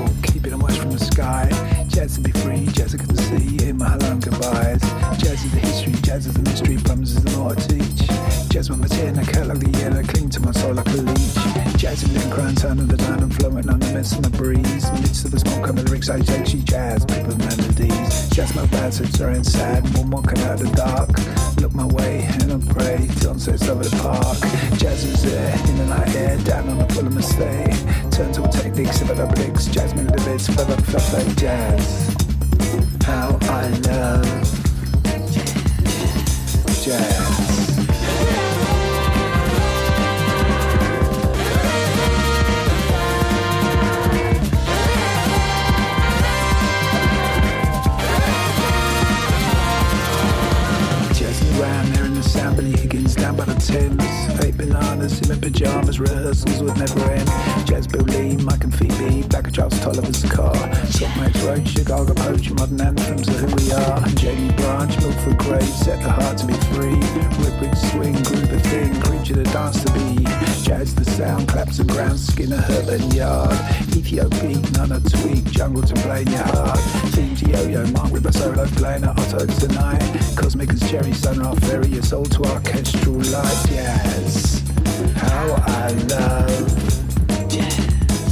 walk, keeping a watch from the sky. Jazz to be free, jazz I can see in my hello and goodbyes. Jazz is the history, jazz is the mystery, promises the more I teach. Jazz with my tear, I cut like the yellow, cling to my soul like a leech. Jazz in the crown, turn of the down, I'm flowing on the mist and the breeze. Midst of the smoke, coming the lyrics, I actually jazz, people melodies. Jazz my bad, so it's very and sad, one walking out of the dark. Look my way and I pray, sunsets over the park. Jazz is there, in the night air, down on the full of mistake. Turn to a technique, sip it up licks, jazz me little bits, fluff like jazz. How I love jazz. Around there in the sound, Billy Higgins down by the Thames. 8 bananas, him in pyjamas, rehearsals would never end. Jazz Bill Lee, Mike and Phoebe, Black and Charles Tolliver's car. Top Max Roach, Chicago Poach, modern anthems of who we are. And Jamie Branch, Milford Grave, set the heart to be free. Rip, swing, groove a thing, creature to dance to be. Jazz the sound, claps the ground, Skinner, Herbert and Yard. Ethiopia, none a tweak, jungle to play in your heart. Team Yo-Yo, Mark Ripper solo playing at Otto tonight. Cosmic as Cherry, Sunrise Ferry, your soul to orchestral light jazz. How I love jazz.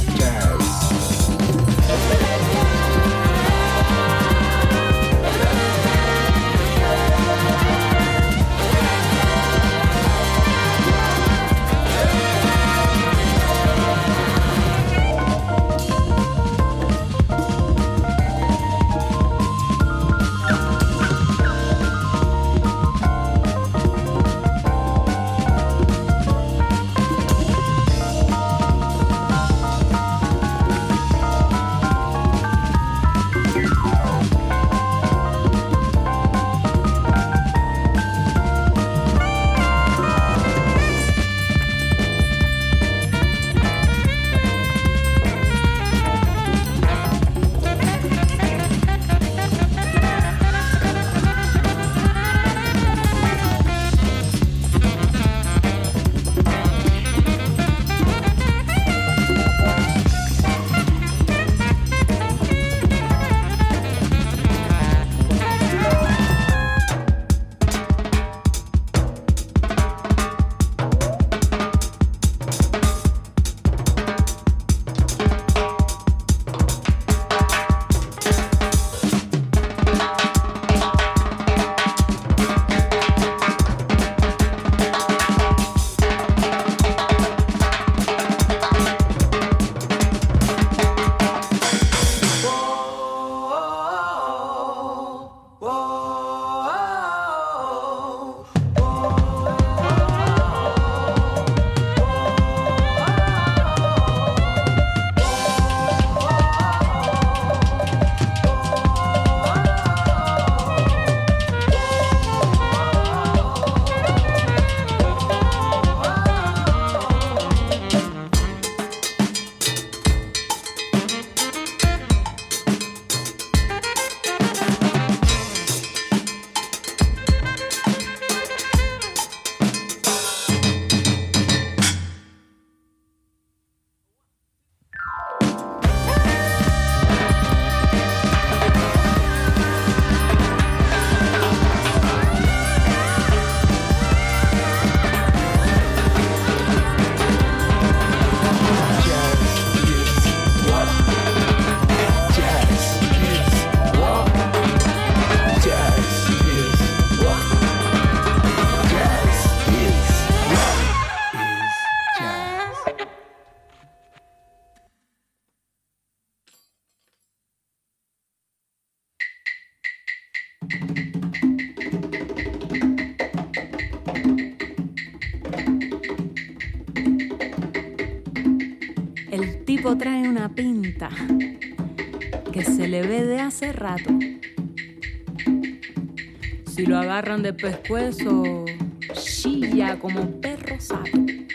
El tipo trae una pinta que se le ve de hace rato. Si lo agarran de pescuezo, chilla como perro sato.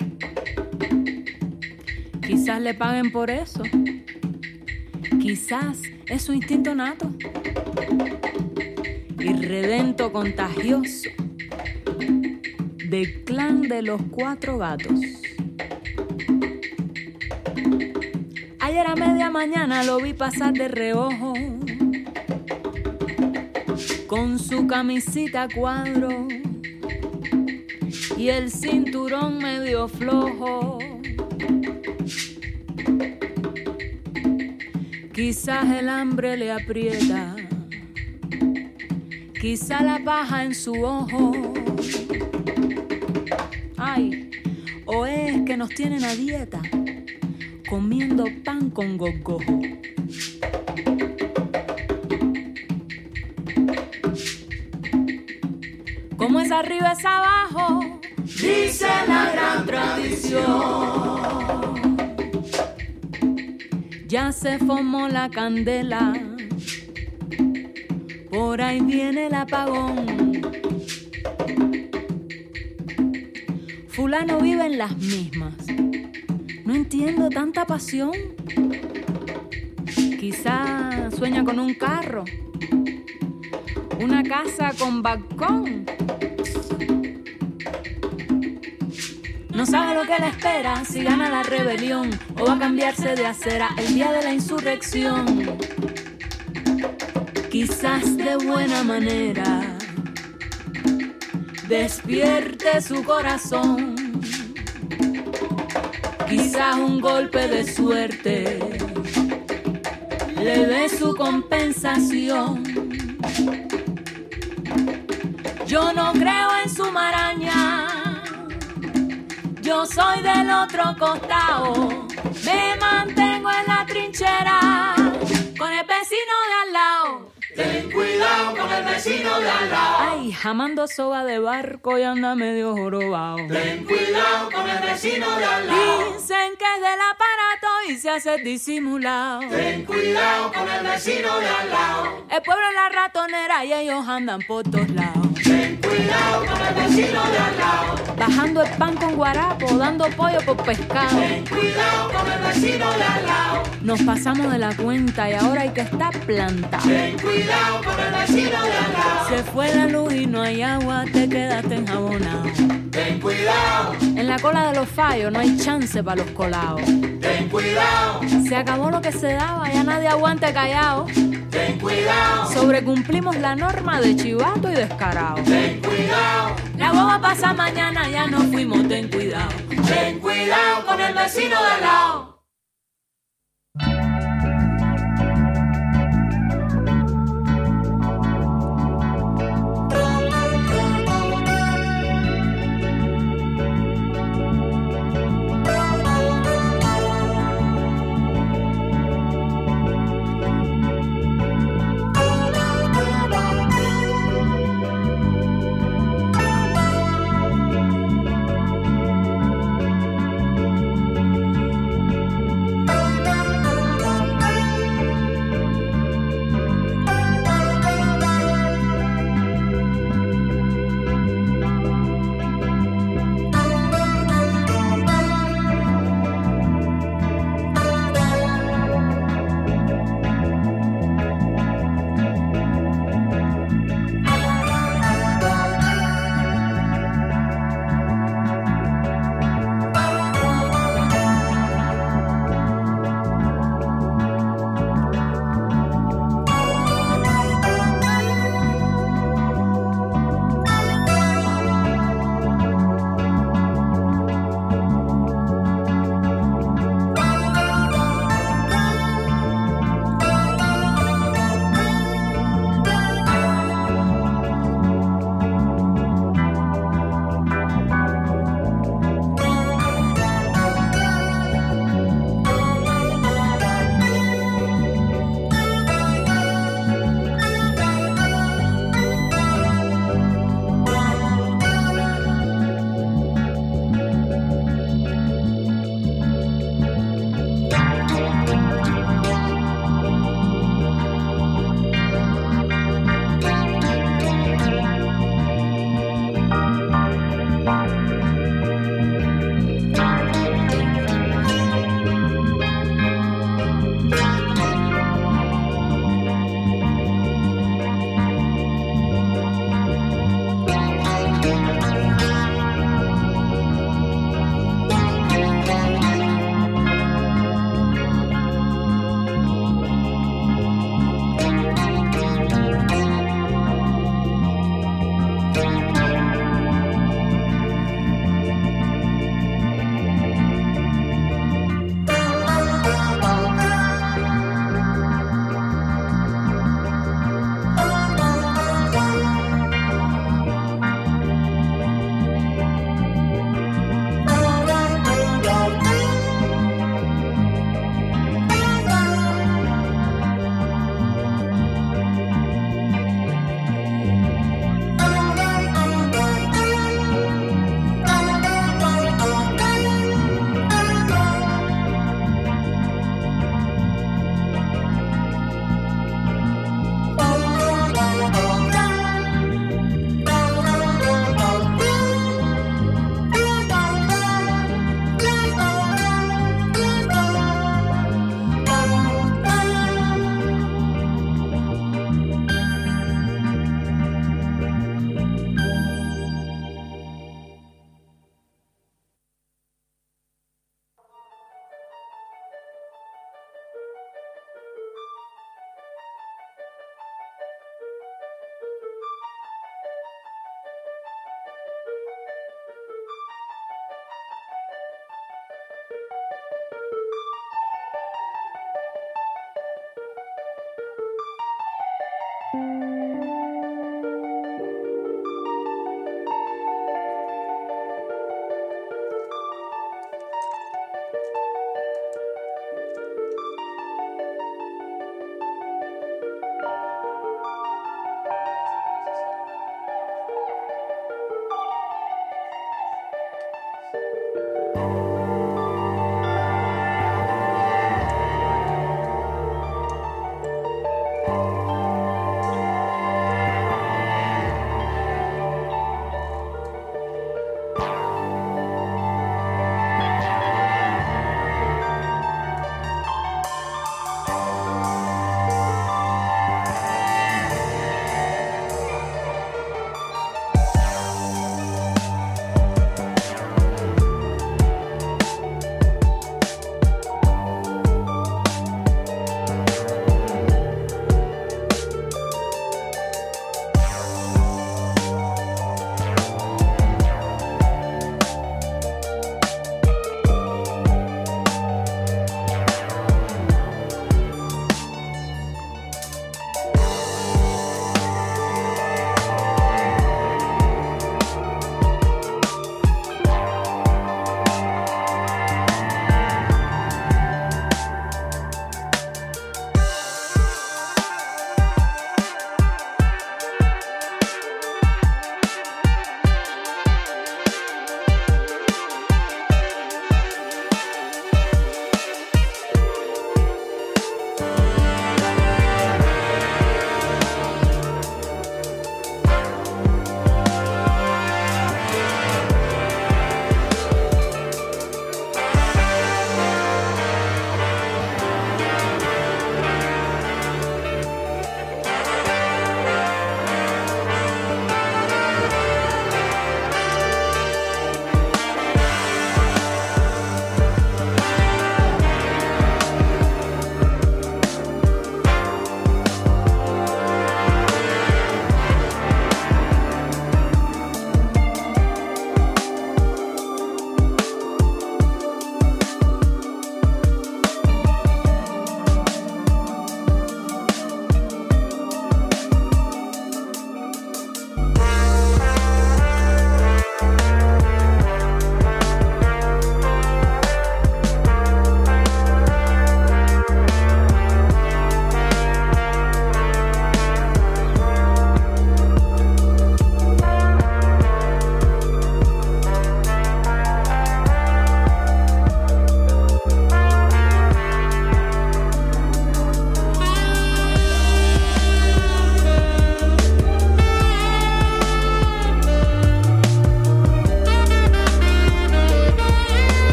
Quizás le paguen por eso. Quizás es su instinto nato. Irredento contagioso del clan de los 4 gatos. Hay Ayer a media mañana lo vi pasar de reojo, con su camisita a cuadro y el cinturón medio flojo. Quizás el hambre le aprieta, quizá la paja en su ojo. Ay, o es que nos tienen a dieta, comiendo pan con gogojo. Como es arriba es abajo, dice la gran tradición. Ya se formó la candela, por ahí viene el apagón. Fulano vive en las mismas, no entiendo tanta pasión. Quizá sueña con un carro, una casa con balcón. No sabe lo que le espera, si gana la rebelión o va a cambiarse de acera el día de la insurrección. Quizás de buena manera despierte su corazón. Quizás un golpe de suerte le dé su compensación. Yo no creo en su maraña, yo soy del otro costado, me mantengo en la trinchera con el vecino de al lado. Ten cuidado con el vecino de al lado. Ay, jamando soga de barco y anda medio jorobado. Ten cuidado con el vecino de al lado. Dicen que es del aparato y se hace disimulado. Ten cuidado con el vecino de al lado. El pueblo es la ratonera y ellos andan por todos lados. Ten cuidado con el vecino de al lado. Bajando el pan con guarapo, dando pollo por pescado. Ten cuidado con el vecino de al lado. Nos pasamos de la cuenta y ahora hay que estar plantado. Ten cuidado con el vecino de al lado. Se fue la luz y no hay agua, te quedaste enjabonado. Ten cuidado. En la cola de los fallos no hay chance para los colados. Ten cuidado. Se acabó lo que se daba, ya nadie aguante callado. Ten cuidado. Sobrecumplimos la norma de chivato y descarado. Ten cuidado. La guagua pasa mañana, ya nos fuimos, ten cuidado. Ten cuidado con el vecino de al lado.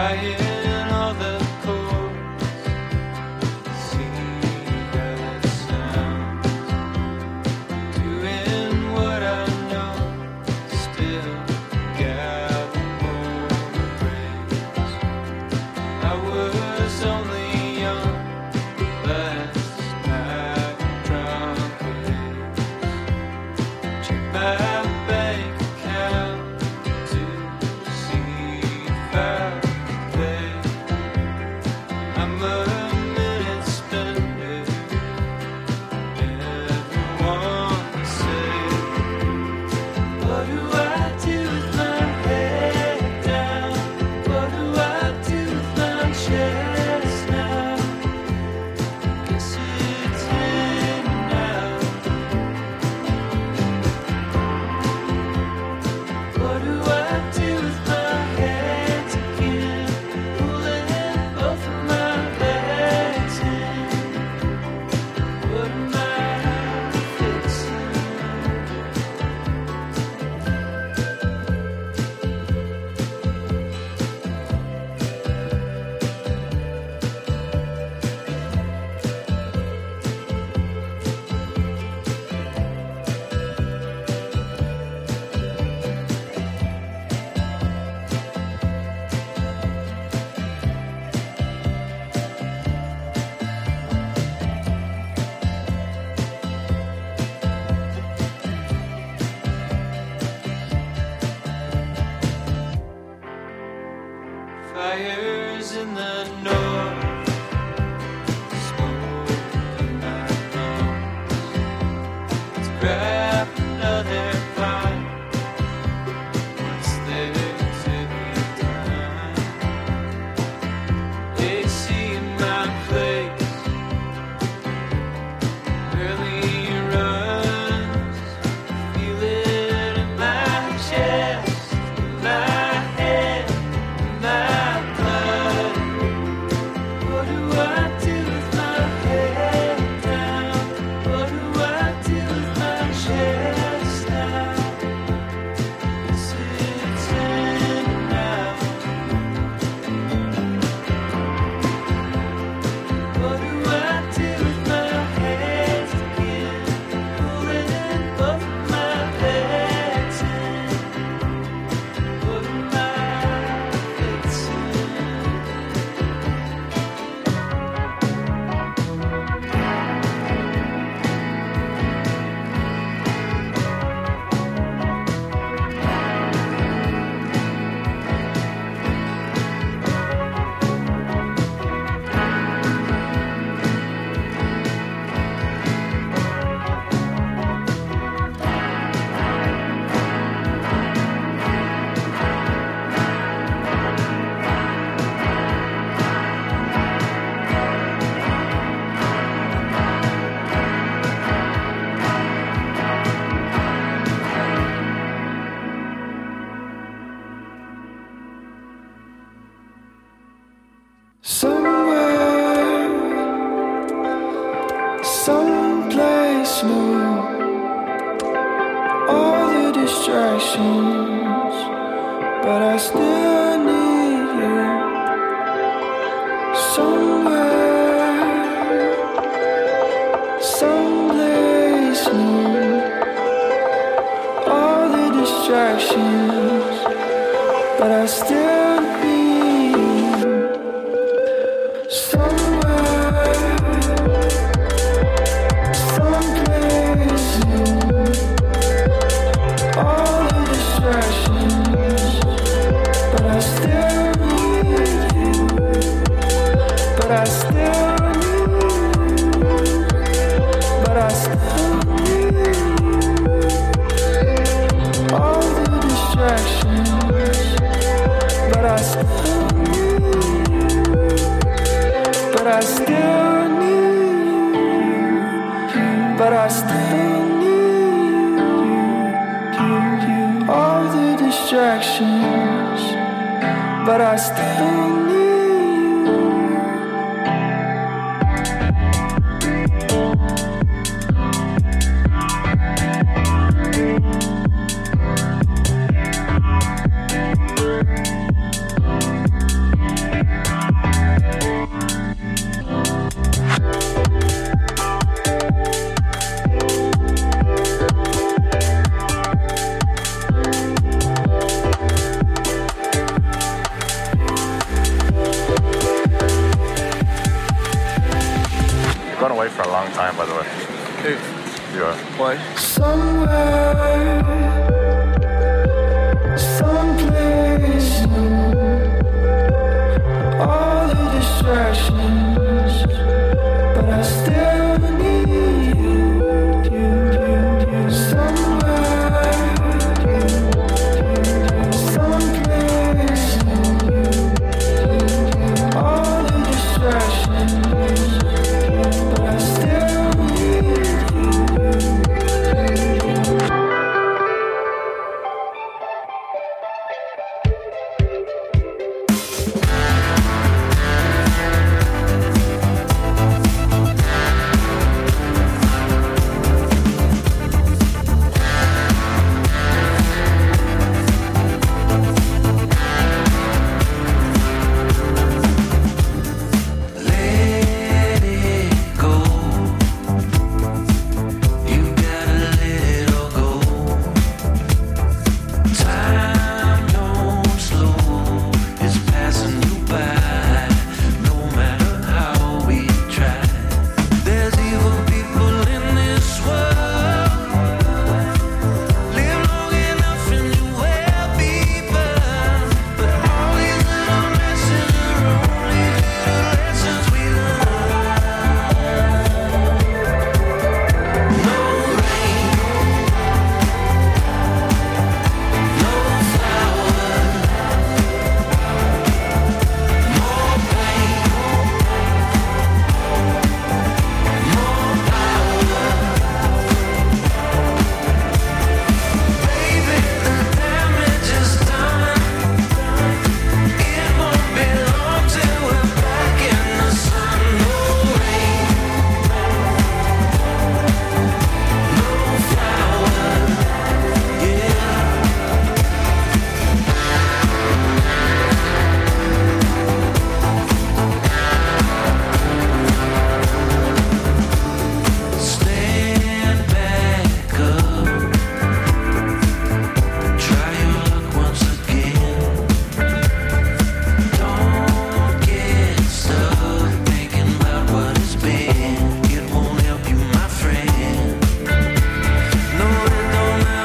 But I still